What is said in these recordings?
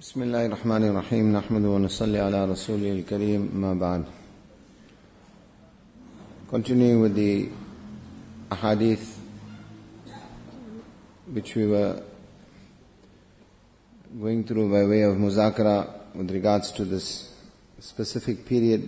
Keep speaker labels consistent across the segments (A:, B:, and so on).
A: بسم الله الرحمن الرحيم نحمد ونصلي على رسوله الكريم ما بعد. Continuing with the ahadith which we were going through by way of muzakara with regards to this specific period.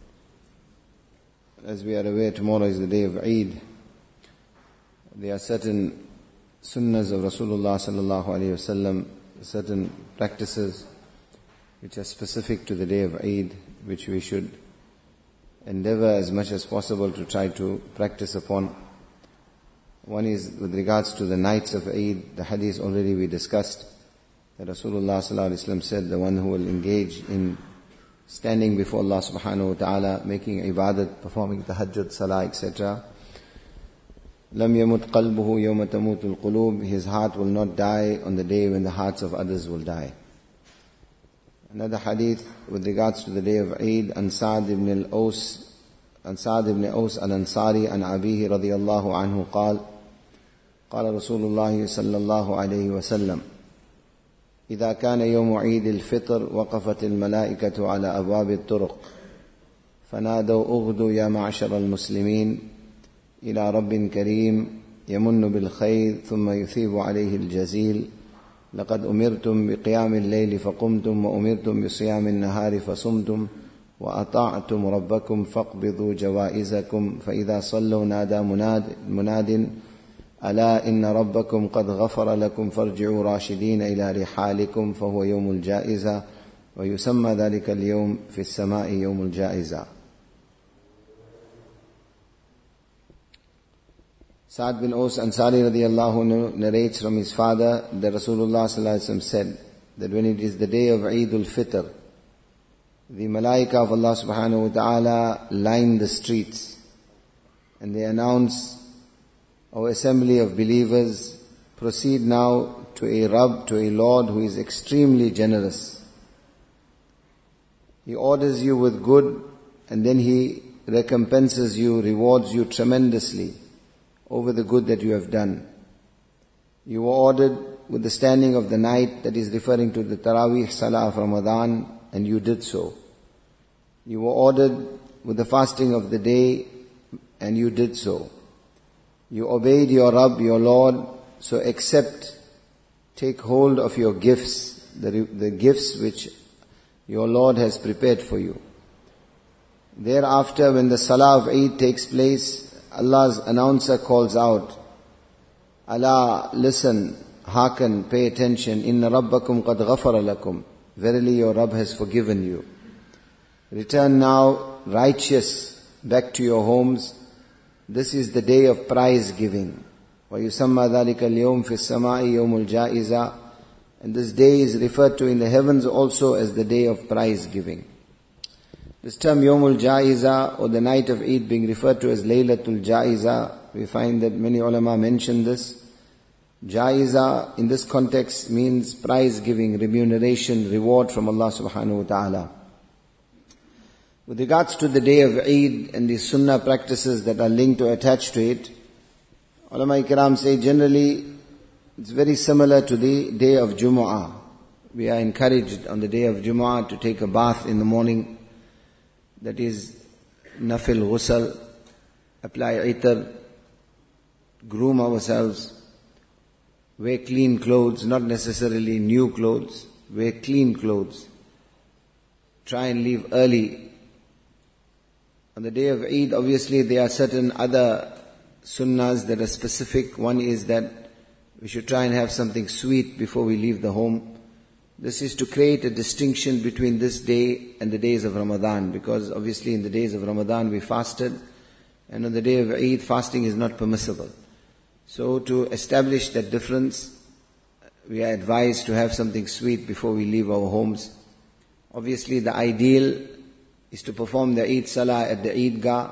A: As we are aware, tomorrow is the day of Eid. There are certain sunnahs of Rasulullah sallallahu alaihi wasallam, certain practices which are specific to the day of Eid, which we should endeavor as much as possible to try to practice upon. One is with regards to the nights of Eid. The hadith already we discussed, that Rasulullah sallallahu alaihi wasallam said, the one who will engage in standing before Allah subhanahu wa ta'ala, making ibadat, performing tahajjud, salah, etc., لم يمت قلبه يوم تموت القلوب, his heart will not die on the day when the hearts of others will die. Another hadith with regards to the day of Eid, عن سعد بن أوس الأنصاري عن أبيه رضي الله عنه قال قال رسول الله صلى الله عليه وسلم إذا كان يوم عيد الفطر وقفت الملائكة على أبواب الطرق فنادوا أغدوا يا معشر المسلمين إلى رب كريم يمن بالخير ثم يثيب عليه الجزيل لقد أمرتم بقيام الليل فقمتم وأمرتم بصيام النهار فصمتم وأطعتم ربكم فاقبضوا جوائزكم فإذا صلوا نادى مناد ألا إن ربكم قد غفر لكم فارجعوا راشدين إلى رحالكم فهو يوم الجائزة ويسمى ذلك اليوم في السماء يوم الجائزة. Sa'd bin Aus Ansari radiyallahu anhu narrates from his father that Rasulullah sallallahu alaihi wasallam said that when it is the day of Eid al-Fitr, the malaika of Allah subhanahu wa ta'ala line the streets and they announce, O assembly of believers, proceed now to a Rabb, to a Lord who is extremely generous. He orders you with good and then He recompenses you, rewards you tremendously over the good that you have done. You were ordered with the standing of the night, that is referring to the Taraweeh Salah of Ramadan, and you did so. You were ordered with the fasting of the day, and you did so. You obeyed your Rabb, your Lord, so accept, take hold of your gifts, the gifts which your Lord has prepared for you. Thereafter, when the Salah of Eid takes place, Allah's announcer calls out, Allah, listen, hearken, pay attention, Inna Rabbakum qad ghafara lakum. Verily your Rabb has forgiven you. Return now righteous back to your homes. This is the day of prize giving. وَيُسَمَّى ذَلِكَ الْيَوْمِ فِي السَّمَاءِ يَوْمُ الْجَائِزَةِ. And this day is referred to in the heavens also as the day of prize giving. This term Yawmul Jaiza, or the night of Eid, being referred to as Laylatul Jaiza, we find that many ulama mention this. Jaiza in this context means prize giving, remuneration, reward from Allah subhanahu wa ta'ala. With regards to the day of Eid and the sunnah practices that are linked or attached to it, ulama ikram say generally it's very similar to the day of Jumu'ah. We are encouraged on the day of Jumu'ah to take a bath in the morning. That is nafil ghusl, apply itar, groom ourselves, wear clean clothes, not necessarily new clothes, wear clean clothes. Try and leave early. On the day of Eid, obviously there are certain other sunnahs that are specific. One is that we should try and have something sweet before we leave the home. This is to create a distinction between this day and the days of Ramadan, because obviously in the days of Ramadan we fasted, and on the day of Eid fasting is not permissible. So to establish that difference, we are advised to have something sweet before we leave our homes. Obviously the ideal is to perform the Eid Salah at the Eidgah.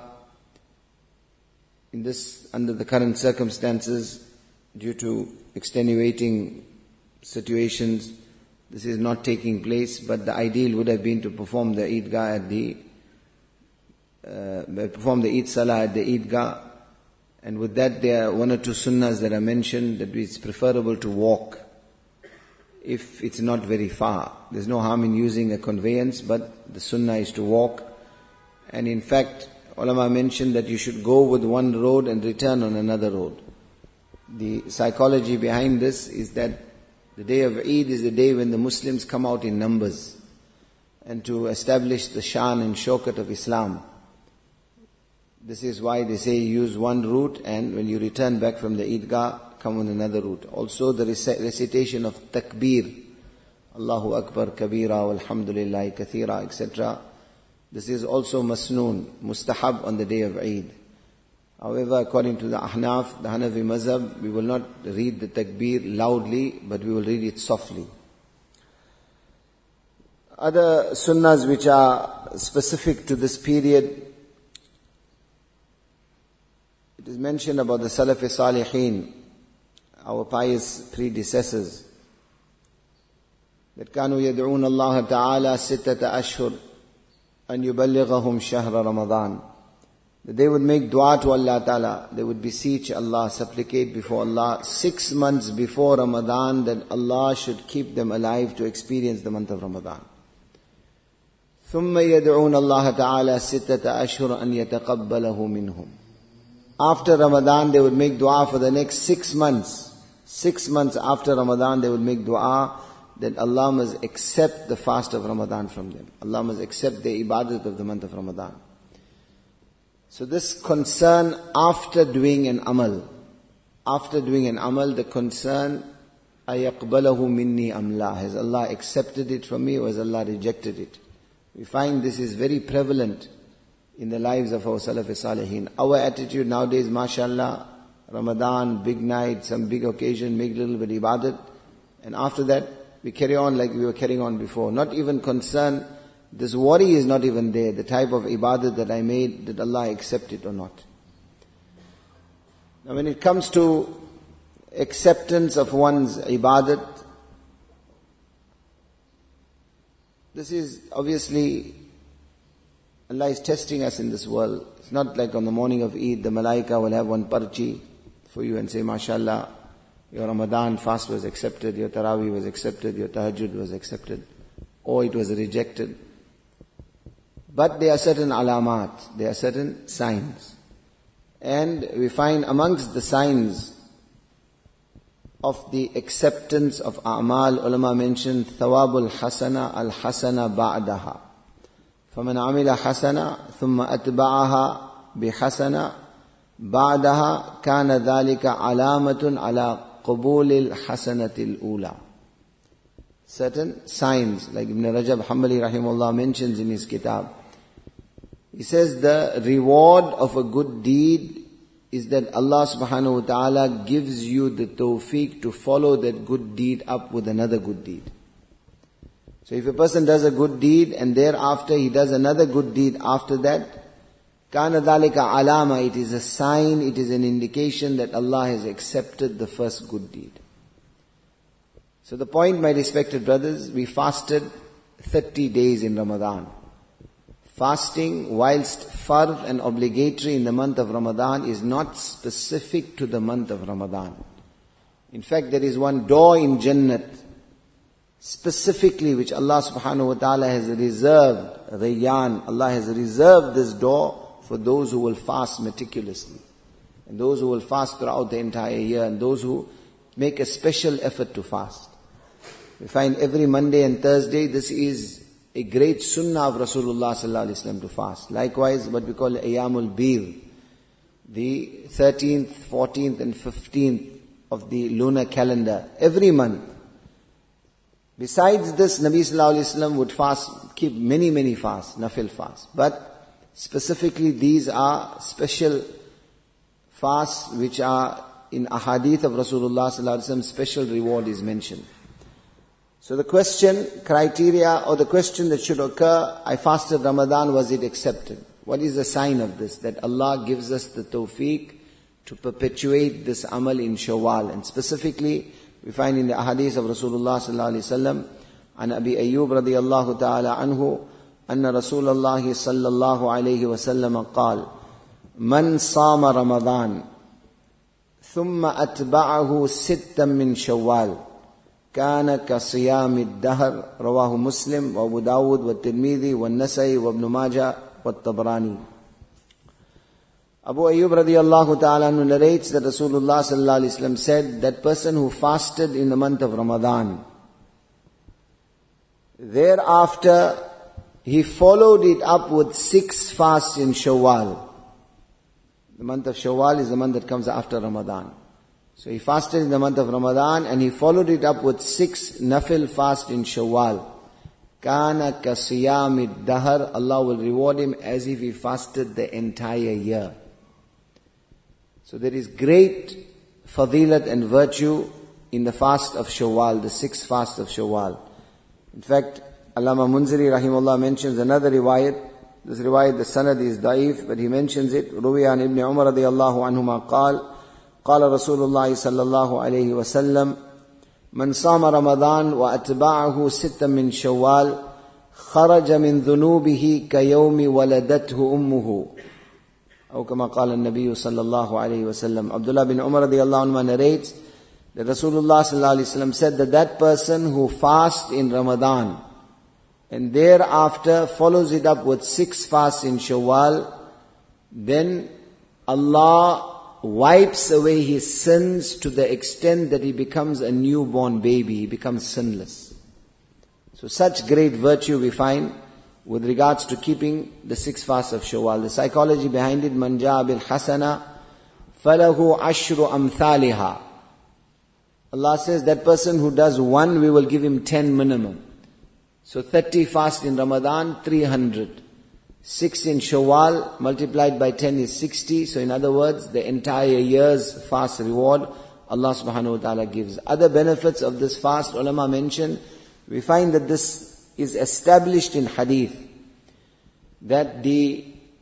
A: In this, under the current circumstances, due to extenuating situations, this is not taking place, but the ideal would have been to perform the Eidgah perform the Eid Salah at the Eidgah. And with that there are one or two sunnahs that are mentioned, that it's preferable to walk. if it's not very far. There's no harm in using a conveyance, but the sunnah is to walk. And in fact, ulama mentioned that you should go with one road and return on another road. The psychology behind this is that the day of Eid is the day when the Muslims come out in numbers, and to establish the shan and shaukat of Islam. This is why they say use one route, and when you return back from the Eidgah, come on another route. Also the recitation of takbir, Allahu Akbar kabira walhamdulillahi kathira, etc. This is also masnoon, mustahab on the day of Eid. However, according to the Ahnaf, the Hanafi mazhab, we will not read the takbir loudly, but we will read it softly. Other sunnahs which are specific to this period, it is mentioned about the Salaf-e Salihin, our pious predecessors, that كانوا يدعون الله تعالى ستة أشهر أن يبلغهم شهر رمضان. That they would make dua to Allah Ta'ala, they would beseech Allah, supplicate before Allah 6 months before Ramadan that Allah should keep them alive to experience the month of Ramadan. ثم يدعون الله تعالى ستة أشهر أن يتقبله منهم. After Ramadan, they would make dua for the next 6 months. 6 months after Ramadan, they would make dua that Allah must accept the fast of Ramadan from them. Allah must accept the ibadat of the month of Ramadan. So this concern after doing an amal, the concern, أَيَقْبَلَهُ مِنِّي أَمْ لَا, has Allah accepted it from me or has Allah rejected it? We find this is very prevalent in the lives of our Salaf-e Salihin. Our attitude nowadays, mashallah, Ramadan, big night, some big occasion, make a little bit ibadat, and after that, we carry on like we were carrying on before. Not even concerned, this worry is not even there, the type of ibadat that I made, did Allah accept it or not? Now when it comes to acceptance of one's ibadat, this is obviously, Allah is testing us in this world. It's not like on the morning of Eid, the malaika will have one parchi for you and say, mashallah, your Ramadan fast was accepted, your Taraweeh was accepted, your Tahajjud was accepted, or it was rejected. But there are certain alamat, there are certain signs. And we find amongst the signs of the acceptance of a'mal, ulama mentioned, thawabul hasana al-hasana ba'daha. فَمَنْ عَمِلَ حَسَنًا ثُمَّ أَتْبَعَهَا بِحَسَنًا بَعْدَهَا كَانَ ذَلِكَ عَلَامَةٌ عَلَى قُبُولِ الْحَسَنَةِ الْأُولَى. Certain signs, like Ibn Rajab Hanbali rahimahullah mentions in his kitab. He says the reward of a good deed is that Allah subhanahu wa ta'ala gives you the tawfiq to follow that good deed up with another good deed. So if a person does a good deed and thereafter he does another good deed after that, كَانَ ذَلِكَ عَلَامَةً, it is a sign, it is an indication that Allah has accepted the first good deed. So the point, my respected brothers, we fasted 30 days in Ramadan. Fasting, whilst fard and obligatory in the month of Ramadan, is not specific to the month of Ramadan. In fact, there is one door in Jannat, specifically which Allah subhanahu wa ta'ala has reserved, Rayyan, Allah has reserved this door for those who will fast meticulously, and those who will fast throughout the entire year, and those who make a special effort to fast. We find every Monday and Thursday, this is a great sunnah of Rasulullah sallallahu alaihi wasallam to fast. Likewise, what we call Ayyamul Bir, the 13th, 14th and 15th of the lunar calendar, every month. Besides this, Nabi sallallahu alaihi wasallam would fast, keep many fasts, nafil fasts. But specifically these are special fasts which are in ahadith of Rasulullah sallallahu alaihi wasallam, special reward is mentioned. So the question, criteria, or the question that should occur, I fasted Ramadan, was it accepted? What is the sign of this? That Allah gives us the tawfiq to perpetuate this amal in Shawwal. And specifically, we find in the ahadith of Rasulullah sallallahu alaihi wasallam, an Abi Ayyub radiyallahu ta'ala anhu, anna Rasulullah sallallahu alaihi wasallam qal, man sama Ramadan, thumma atba'ahu sittan min Shawwal, كان كصيام الدهر رواه مسلم وأبو داود والترمذي والنسائي وابن ماجه والطبراني. Abu Ayyub radiyallahu ta'ala anhu narrates that Rasulullah sallallahu alaihi wasallam said, that person who fasted in the month of Ramadan, thereafter he followed it up with 6 fasts in Shawwal. The month of Shawwal is the month that comes after Ramadan. So he fasted in the month of Ramadan and he followed it up with 6 nafil fast in Shawwal. Kana kasiyamid dahar, Allah will reward him as if he fasted the entire year. So there is great fadilat and virtue in the fast of Shawwal, the 6th fast of Shawwal. In fact, Allama Munziri rahimahullah mentions another riwayat. This riwayat, the sanad is da'if, but he mentions it. Ruwiya an Ibn Umar radiyallahu anhuma qal, qala Rasulullah sallallahu alayhi wa sallam, man sama Ramadan wa atba'ahu sittan min Shawwal, kharaja min dhunubihi ka yawmi waladathu ummuhu. Or kama qala an-Nabiy sallallahu alayhi wa sallam. Abdullah bin Umar radiyallahu anhu narrates that Rasulullah sallallahu alayhi wa sallam said that person who fasts in Ramadan and thereafter follows it up with 6 fasts in Shawwal, then Allah wipes away his sins to the extent that he becomes a newborn baby, he becomes sinless. So such great virtue we find with regards to keeping the 6 fasts of Shawwal. The psychology behind it, man jaa bil hasana falahu ashru amthaliha. Allah says that person who does 1, we will give him 10 minimum. So 30 fast in Ramadan, 300. 6 in Shawwal, multiplied by 10 is 60. So in other words, the entire year's fast reward, Allah subhanahu wa ta'ala gives. Other benefits of this fast, ulama mention, we find that this is established in hadith, that the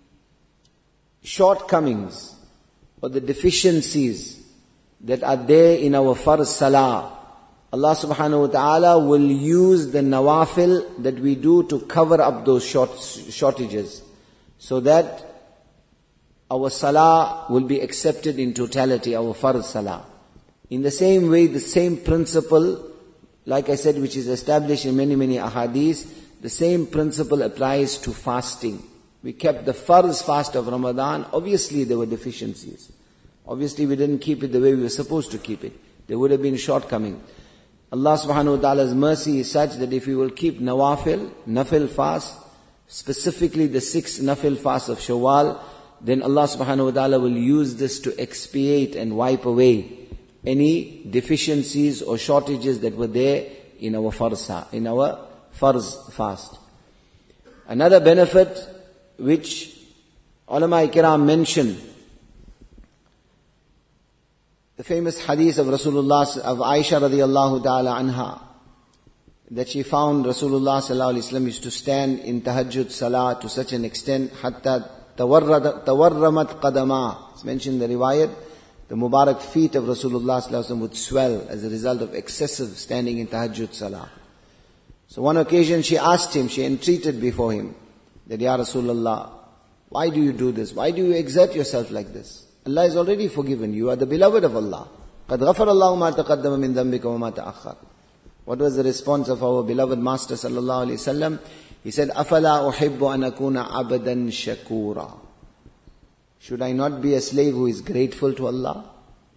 A: shortcomings or the deficiencies that are there in our farz salah, Allah subhanahu wa ta'ala will use the nawafil that we do to cover up those shortages, so that our salah will be accepted in totality, our farz salah. In the same way, the same principle, like I said, which is established in many, many ahadith, the same principle applies to fasting. We kept the farz fast of Ramadan. Obviously there were deficiencies. Obviously we didn't keep it the way we were supposed to keep it. There would have been shortcoming. Allah subhanahu wa ta'ala's mercy is such that if we will keep nafil fast, specifically the 6 nafil fast of Shawwal, then Allah subhanahu wa ta'ala will use this to expiate and wipe away any deficiencies or shortages that were there in our farz fast. Another benefit which ulama kiram mention, the famous hadith of Rasulullah, of Aisha radiyallahu ta'ala anha, that she found Rasulullah sallallahu alaihi wasallam used to stand in tahajjud salah to such an extent, hatta tawarramat qadama. It's mentioned in the riwayat, the Mubarak feet of Rasulullah sallallahu alaihi wasallam would swell as a result of excessive standing in tahajjud salah. So one occasion she asked him, she entreated before him, that Ya Rasulullah, why do you do this? Why do you exert yourself like this? Allah is already forgiven. You are the beloved of Allah. قَدْ غَفَرَ اللَّهُ مَا تَقَدَّمَ مِنْ ذَنْبِكَ وَمَا تَأَخَّرَ. What was the response of our beloved Master sallallahu alaihi wasallam? He said, أَفَلَا أُحِبُّ أَنْ أَكُونَ عَبْدًا شَكُورًا. Should I not be a slave who is grateful to Allah?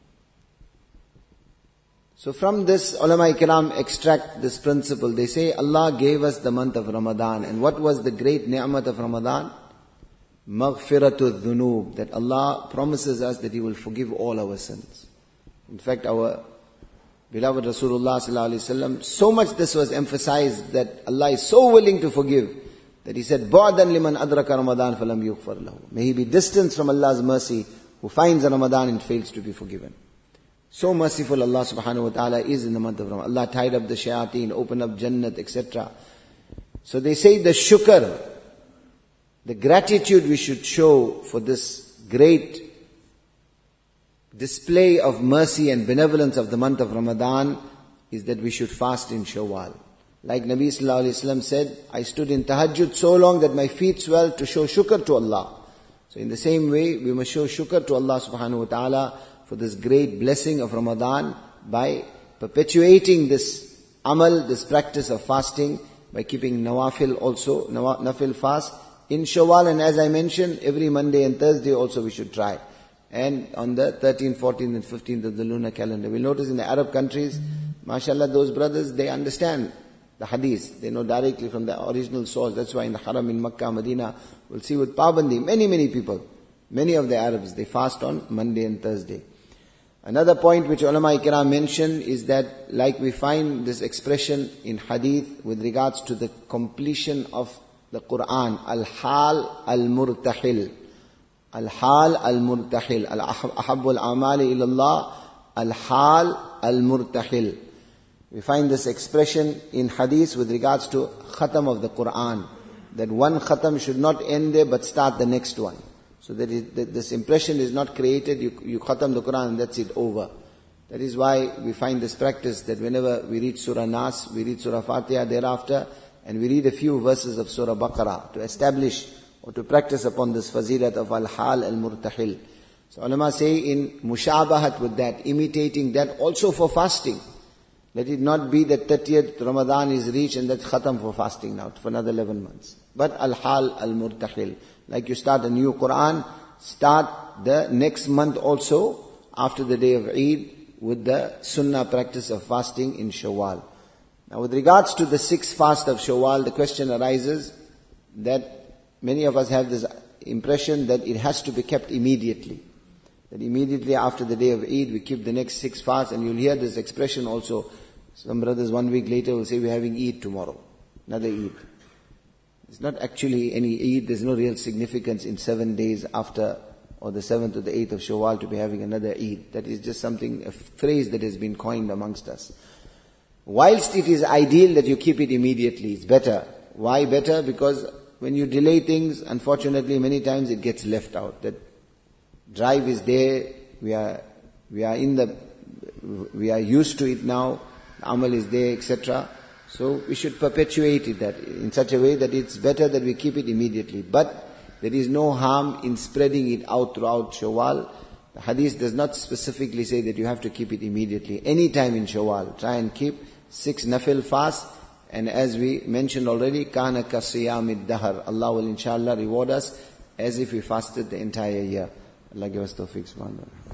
A: So from this, ulama kiram extract this principle. They say Allah gave us the month of Ramadan. And what was the great ni'mat of Ramadan? Maghfiratul dhunub. That Allah promises us that He will forgive all our sins. In fact, our beloved Rasulullah sallallahu alaihi wasallam, so much this was emphasized that Allah is so willing to forgive, that He said, بُعْدًا لِمَنْ أَدْرَكَ رَمَضَانَ فَلَمْ يُغْفَرْ لَهُ. May he be distanced from Allah's mercy who finds Ramadan and fails to be forgiven. So merciful Allah subhanahu wa ta'ala is in the month of Ramadan. Allah tied up the shayateen, opened up Jannat, etc. So they say the shukr, the gratitude we should show for this great display of mercy and benevolence of the month of Ramadan is that we should fast in Shawwal. Like Nabi sallallahu alaihi wasallam said, I stood in tahajjud so long that my feet swelled to show shukr to Allah. So in the same way, we must show shukr to Allah subhanahu wa ta'ala for this great blessing of Ramadan by perpetuating this amal, this practice of fasting, by keeping nawafil also, nafil fast, in Shawwal, and as I mentioned, every Monday and Thursday also we should try. And on the 13th, 14th and 15th of the lunar calendar. We'll notice in the Arab countries, mashallah, those brothers, they understand the hadith. They know directly from the original source. That's why in the Haram in Makkah, Medina, we'll see with Pabandi, many people, many of the Arabs, they fast on Monday and Thursday. Another point which ulama ikram mention is that, like we find this expression in hadith with regards to the completion of the Quran, al-hal al-murtahil. Al-hal al-murtahil. Al-ahabbu al-amali ilallah, al-hal al-murtahil. We find this expression in hadith with regards to khatam of the Quran. That one khatam should not end there but start the next one. So that this impression is not created, you khatam the Quran and that's it, over. That is why we find this practice that whenever we read Surah Nas, we read Surah Fatiha thereafter, and we read a few verses of Surah Baqarah to establish or to practice upon this fazilat of al-hal al-murtahil. So ulama say in mushabahat with that, imitating that also for fasting. Let it not be that 30th Ramadan is reached and that's khatam for fasting now, for another 11 months. But al-hal al-murtahil. Like you start a new Quran, start the next month also, after the day of Eid, with the sunnah practice of fasting in Shawwal. Now with regards to the 6th fast of Shawwal, the question arises that many of us have this impression that it has to be kept immediately. That immediately after the day of Eid, we keep the next 6 fasts, and you'll hear this expression also. Some brothers 1 week later will say, we're having Eid tomorrow. Another Eid. It's not actually any Eid, there's no real significance in 7 days after, or the 7th or the 8th of Shawwal to be having another Eid. That is just something, a phrase that has been coined amongst us. Whilst it is ideal that you keep it immediately, it's better. Why better? Because when you delay things, unfortunately many times it gets left out. That drive is there, we are used to it now, amal is there, etc. So we should perpetuate it that in such a way that it's better that we keep it immediately. But there is no harm in spreading it out throughout Shawwal. The hadith does not specifically say that you have to keep it immediately. Any time in Shawwal, try and keep 6 nafil fasts. And as we mentioned already, kana ka siyamid dahar. Allah will inshallah reward us as if we fasted the entire year. Allah give us tawfiq, subhanallah.